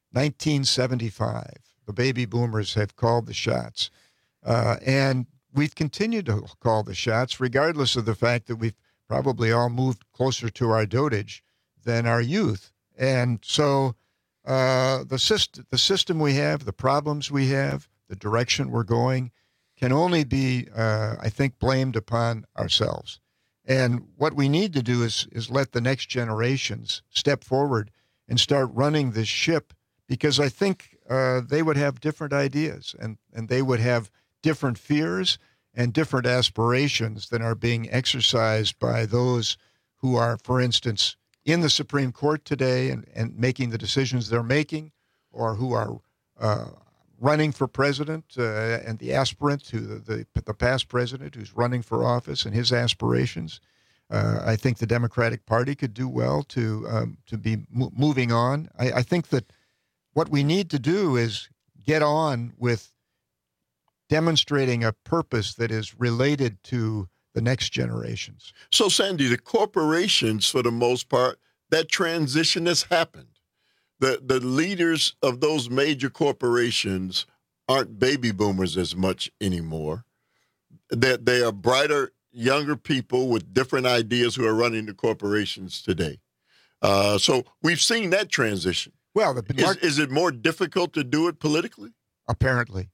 1975. The baby boomers have called the shots. And we've continued to call the shots regardless of the fact that we've probably all moved closer to our dotage than our youth. And so the system we have, the problems we have, the direction we're going, can only be, I think, blamed upon ourselves. And what we need to do is let the next generations step forward and start running this ship because I think they would have different ideas and they would have different fears and different aspirations than are being exercised by those who are, for instance, in the Supreme Court today and making the decisions they're making, or who are running for president and the aspirant to the past president who's running for office and his aspirations. I think the Democratic Party could do well to be moving on. I think that what we need to do is get on with demonstrating a purpose that is related to the next generations. So, Sandy, the corporations, for the most part, that transition has happened. The leaders of those major corporations aren't baby boomers as much anymore. They are brighter, younger people with different ideas who are running the corporations today. So we've seen that transition. Well, is it more difficult to do it politically? Apparently.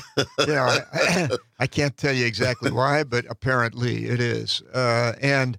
I can't tell you exactly why, but apparently it is. I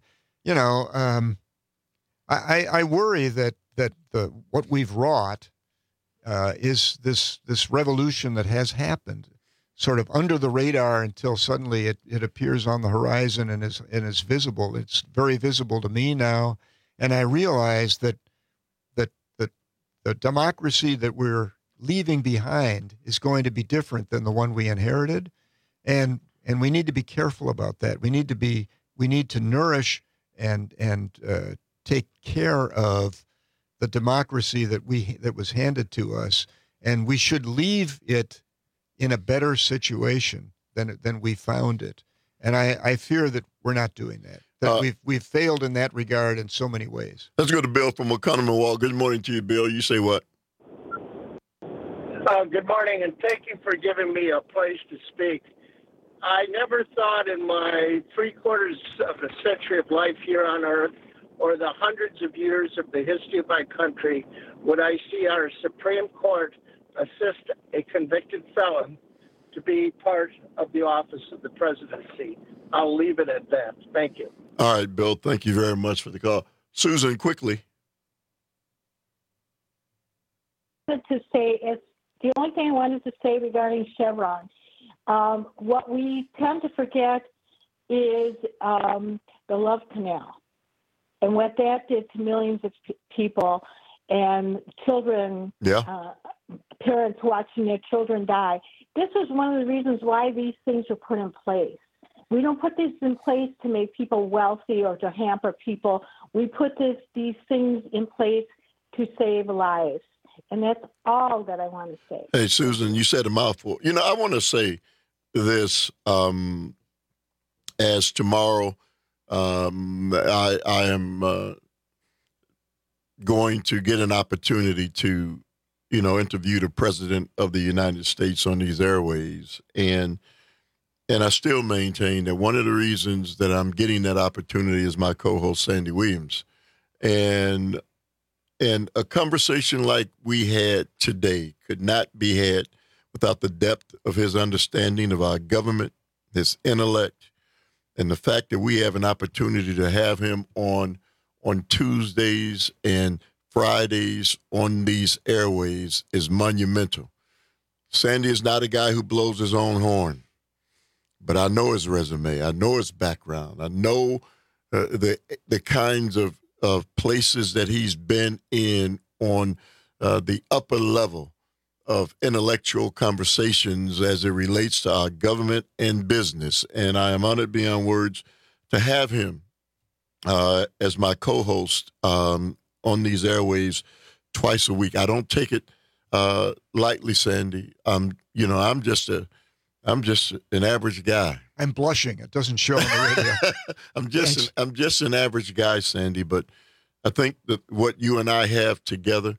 worry that what we've wrought is this revolution that has happened, sort of under the radar until suddenly it appears on the horizon and is visible. It's very visible to me now, and I realize that the democracy that we're leaving behind is going to be different than the one we inherited, and we need to be careful about that. We need to nourish and take care of the democracy that was handed to us, and we should leave it in a better situation than we found it. And I fear that we're not doing that. That we've failed in that regard in so many ways. Let's go to Bill from Oconomowoc. Good morning to you, Bill. You say what? Good morning, and thank you for giving me a place to speak. I never thought in my 3/4 of a century of life here on Earth, or the hundreds of years of the history of my country, would I see our Supreme Court assist a convicted felon to be part of the office of the presidency. I'll leave it at that. Thank you. All right, Bill. Thank you very much for the call. Susan, quickly. To say it's the only thing I wanted to say regarding Chevron. What we tend to forget is the Love Canal and what that did to millions of people and children, parents watching their children die. This is one of the reasons why these things are put in place. We don't put this in place to make people wealthy or to hamper people. We put these things in place to save lives. And that's all that I want to say. Hey, Susan, you said a mouthful. You know, I want to say this as tomorrow I am going to get an opportunity to, interview the President of the United States on these airways. And I still maintain that one of the reasons that I'm getting that opportunity is my co-host, Sandy Williams. And a conversation like we had today could not be had without the depth of his understanding of our government, his intellect, and the fact that we have an opportunity to have him on Tuesdays and Fridays on these airways is monumental. Sandy is not a guy who blows his own horn, but I know his resume. I know his background. I know the kinds of places that he's been in on the upper level of intellectual conversations as it relates to our government and business. And I am honored beyond words to have him as my co-host on these airwaves twice a week. I don't take it lightly, Sandy. I'm just an average guy. I'm blushing. It doesn't show on the radio. I'm just an average guy, Sandy. But I think that what you and I have together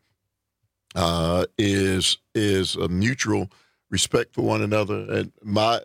is a mutual respect for one another. And my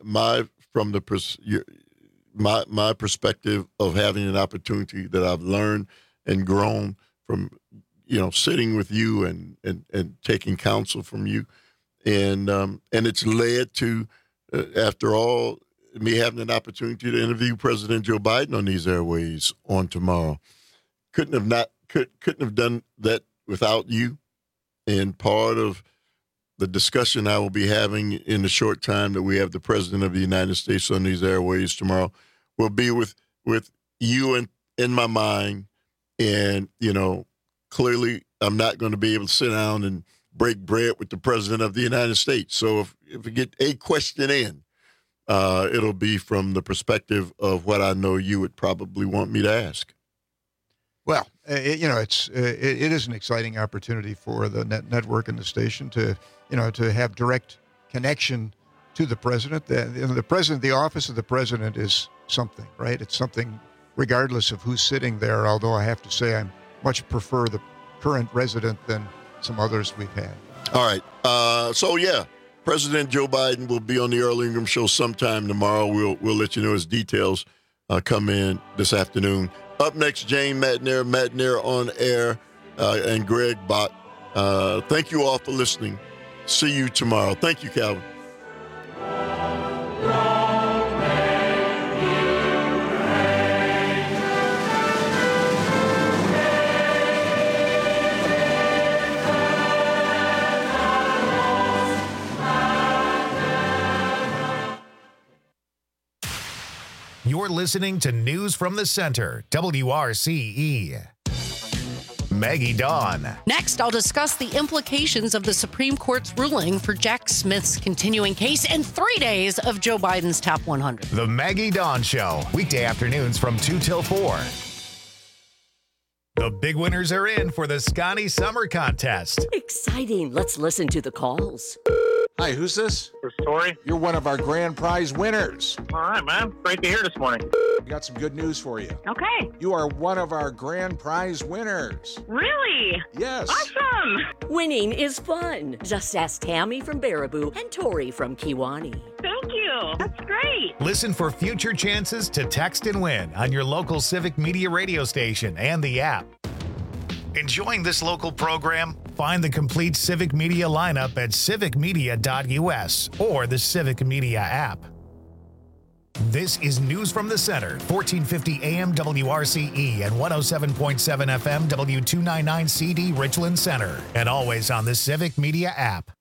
perspective of having an opportunity that I've learned and grown from, sitting with you and taking counsel from you, and it's led to, after all, me having an opportunity to interview President Joe Biden on these airways on tomorrow. Couldn't have done that without you. And part of the discussion I will be having in the short time that we have the President of the United States on these airways tomorrow will be with you in my mind. And, clearly I'm not going to be able to sit down and break bread with the President of the United States. So if we get a question in, it'll be from the perspective of what I know you would probably want me to ask. Well, it is an exciting opportunity for the network and the station to have direct connection to the president. The president, the office of the president is something, right? It's something regardless of who's sitting there, although I have to say I much prefer the current resident than some others we've had. All right. President Joe Biden will be on the Earl Ingram Show sometime tomorrow. We'll let you know his details come in this afternoon. Up next, Jane Matenaer on air, and Greg Bott. Thank you all for listening. See you tomorrow. Thank you, Calvin. You're listening to News from the Center, WRCE. Maggie Dawn. Next, I'll discuss the implications of the Supreme Court's ruling for Jack Smith's continuing case and 3 days of Joe Biden's top 100. The Maggie Dawn Show, weekday afternoons from 2 till 4. The big winners are in for the Scotty Summer Contest. Exciting. Let's listen to the calls. Hi, who's this? This is Tori. You're one of our grand prize winners. All right, man. Great to hear this morning. We got some good news for you. Okay. You are one of our grand prize winners. Really? Yes. Awesome. Winning is fun. Just ask Tammy from Baraboo and Tori from Kiwani. Thank you. That's great. Listen for future chances to text and win on your local Civic Media radio station and the app. Enjoying this local program? Find the complete Civic Media lineup at civicmedia.us or the Civic Media app. This is News from the Center, 1450 AM WRCE and 107.7 FM W299CD Richland Center, and always on the Civic Media app.